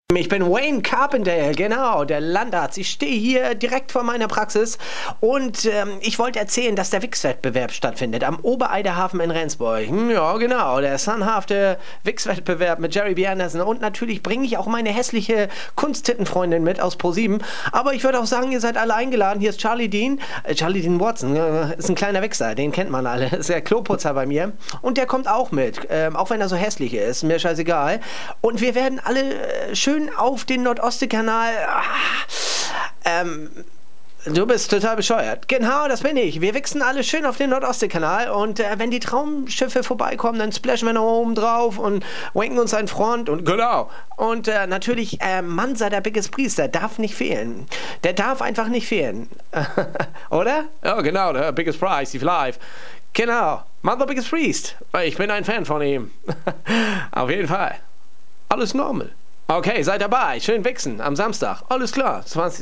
Ich bin Wayne Carpenter, genau, der Landarzt. Ich stehe hier direkt vor meiner Praxis und ich wollte erzählen, dass der Wichswettbewerb stattfindet am Obereiderhafen in Rendsburg. Ja, genau, der sunhafte Wichswettbewerb mit Jerry B. Anderson. Und natürlich bringe ich auch meine hässliche Kunsttittenfreundin mit aus ProSieben. Aber ich würde auch sagen, ihr seid alle eingeladen. Hier ist Charlie Dean. Charlie Dean Watson, ist ein kleiner Wichser, den kennt man alle. Ist der Kloputzer bei mir. Und der kommt auch mit, auch wenn er so hässlich ist. Mir scheißegal. Und wir werden alle schön auf den Nordostseekanal. Du bist total bescheuert. Genau, das bin ich. Wir wichsen alle schön auf den Nordostseekanal und wenn die Traumschiffe vorbeikommen, dann splashen wir noch oben drauf und wanken uns ein Front und genau. Und natürlich, Mansa, der Biggest Priester, darf nicht fehlen. Der darf einfach nicht fehlen. Oder? Ja, genau, der Biggest Priest live. Genau, Mansa Biggest Priest. Ich bin ein Fan von ihm. Auf jeden Fall. Alles normal. Okay, seid dabei. Schön wichsen am Samstag. Alles klar. 20.